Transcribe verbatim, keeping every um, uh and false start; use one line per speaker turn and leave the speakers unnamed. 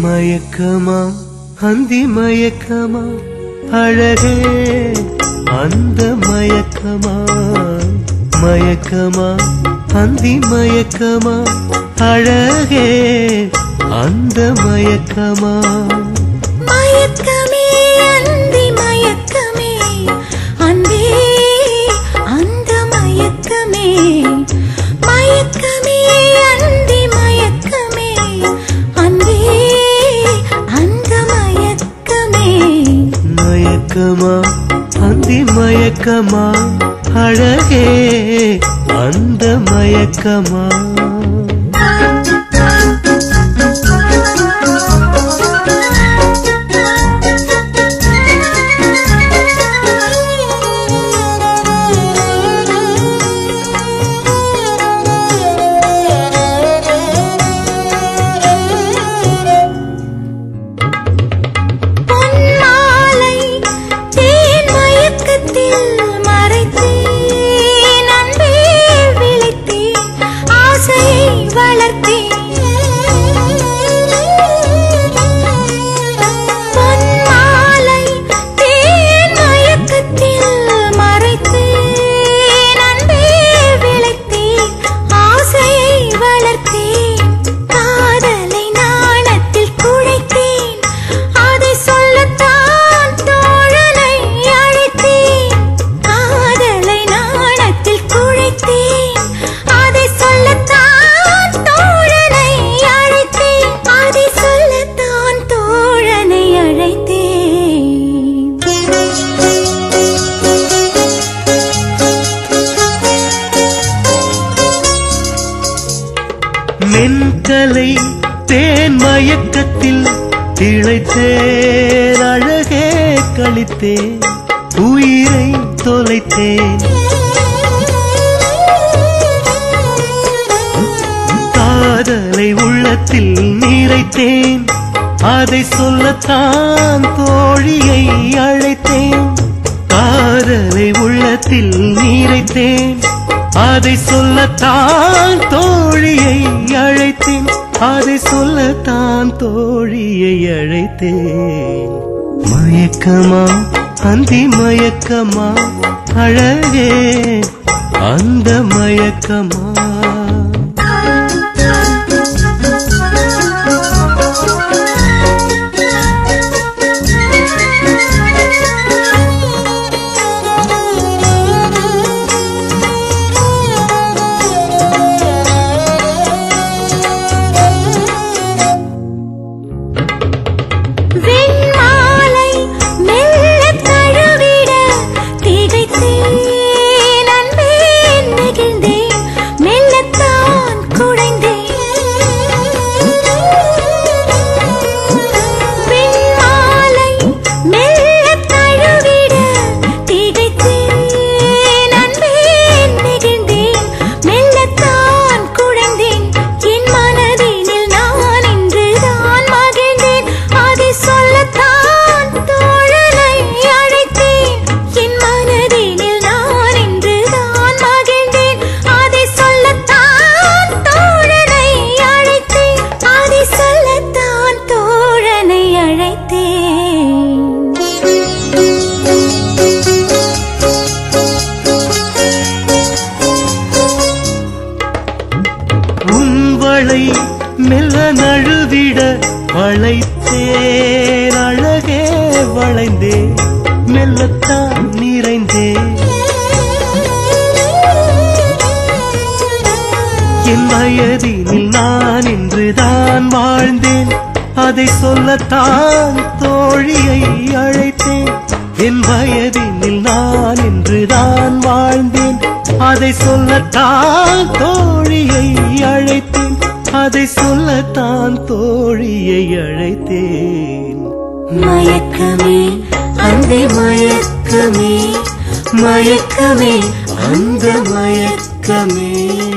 மயக்கமா அந்தி மயக்கமா அழகே அந்த மயக்கமா மயக்கமா அந்தி மயக்கமா அழகே அந்த மயக்கமா
மயக்கமே அந்தி மயக்கமே அந்தே அந்த மயக்கமே மயக்கமே அந்தி மயக்கமே அந்தே அந்த மயக்கமே
மயக்கமா அந்தி மயக்கமா அழகே அந்த மயக்கமா மென்கலை தேன் மயக்கத்தில் திளைத்தேன் அழகே கழித்தேன் உயிரை தொலைத்தேன் காதலை உள்ளத்தில் நிறைத்தேன் அதை சொல்லத்தான் தோழியை அழைத்தேன் காதலை உள்ளத்தில் நிறைத்தேன் அதை சொல்லத்தான் தோழியை அழைத்தேன் அதை சொல்லத்தான் தோழியை அழைத்தேன் மயக்கமா அந்தி மயக்கமா அழகே அந்த மயக்கமா மெல்ல நழுவிட வளைத்தேன் அழகே வளைந்தே மெல்லத்தான் நிறைந்தே என் வயதினில் நான் இன்றுதான் வாழ்ந்தேன் அதை சொல்லத்தான் தோழியை அழைத்தேன் என் வயதினில் நான் இன்றுதான் வாழ்ந்தேன் அதை சொல்லத்தான் தோழியை அழைத்தேன் அதை சொல்லத்தான் தோழியை அழைத்தேன்
மயக்கமே அந்தி மயக்கமே மயக்கமே அந்த மயக்கமே